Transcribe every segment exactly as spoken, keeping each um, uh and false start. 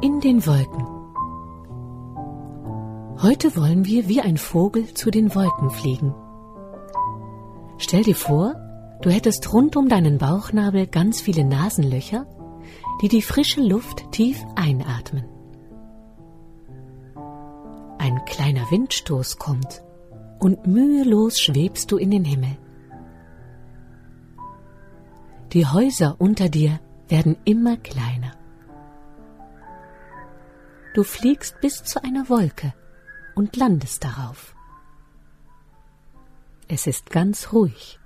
In den Wolken. Heute wollen wir wie ein Vogel zu den Wolken fliegen. Stell dir vor, du hättest rund um deinen Bauchnabel ganz viele Nasenlöcher, die die frische Luft tief einatmen. Ein kleiner Windstoß kommt und mühelos schwebst du in den Himmel. Die Häuser unter dir werden immer kleiner. Du fliegst bis zu einer Wolke und landest darauf. Es ist ganz ruhig.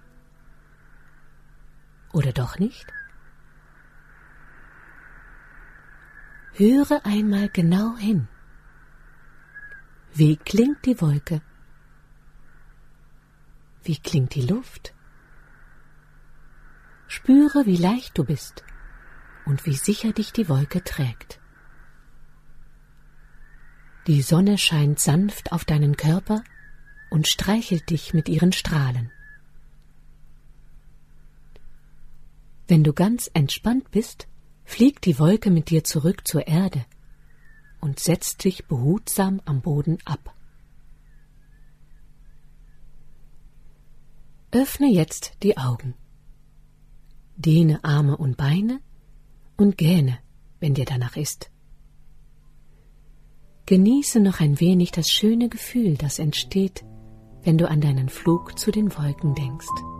Oder doch nicht? Höre einmal genau hin. Wie klingt die Wolke? Wie klingt die Luft? Spüre, wie leicht du bist und wie sicher dich die Wolke trägt. Die Sonne scheint sanft auf deinen Körper und streichelt dich mit ihren Strahlen. Wenn du ganz entspannt bist, fliegt die Wolke mit dir zurück zur Erde und setzt sich behutsam am Boden ab. Öffne jetzt die Augen. Dehne Arme und Beine und gähne, wenn dir danach ist. Genieße noch ein wenig das schöne Gefühl, das entsteht, wenn du an deinen Flug zu den Wolken denkst.